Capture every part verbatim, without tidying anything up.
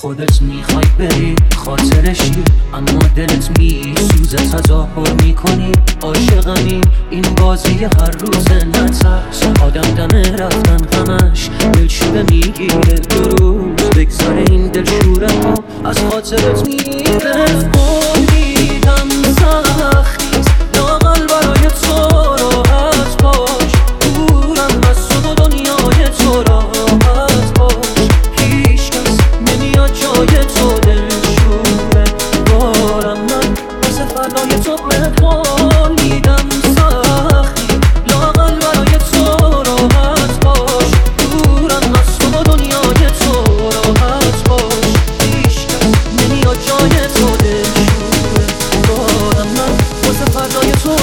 خودت میخوای بری خاطرشی، اما دلت میسوزه تظاهر میکنی عاشقمی. این بازی هر روز نترس، آدم دم رفتن غمش دلشوره میگیره. دو روز بگذاره این دلشوره ها از خاطرت میره. امیدم سختیست لااقل برای تو راحت باش، دورم از تو و دنیای تو راحت باش. هیچ کس نمیاد جای تو دلشوره دارم من واسه فردای تو بهت میدم سختی لااقل برای تو راحت باش، دورم از تو و دنیای تو راحت باش. هیچ کس نمیاد جای تو دلشوره دارم من واسه فردای تو.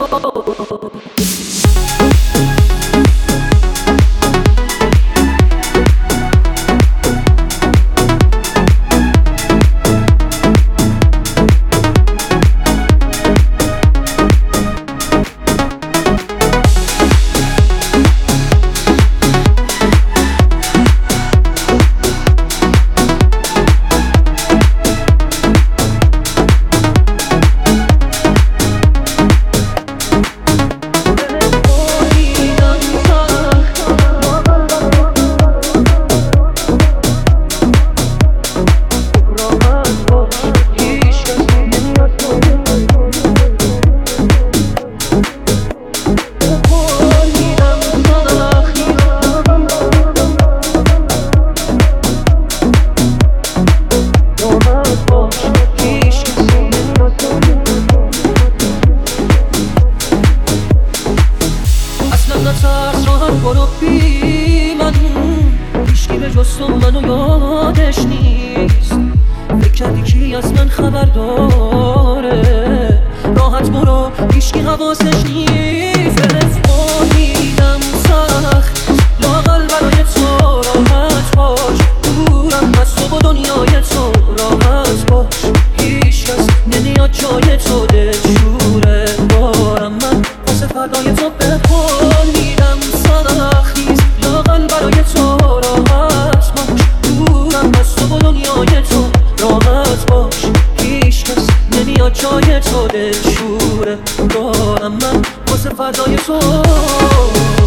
نترس راحت برو بی من، هیچکی به جز تو منو یادش نیست. فکر کردی کی از من خبر داره؟ راحت برو هیچکی حواسش نیست. امیدم سخت لااقل برای تو راحت باش، دورم از تو و دنیای تو راحت باش. هیچ کس نمیاد جای تو دلشوره دارم من واسه فردای تو بهت میدم سختیست لااقل برای تو راحت باش، دورم از تو و دنیای تو راحت باش. هیچ کس نمیاد جای تو دلشوره دارم من واسه فردای تو.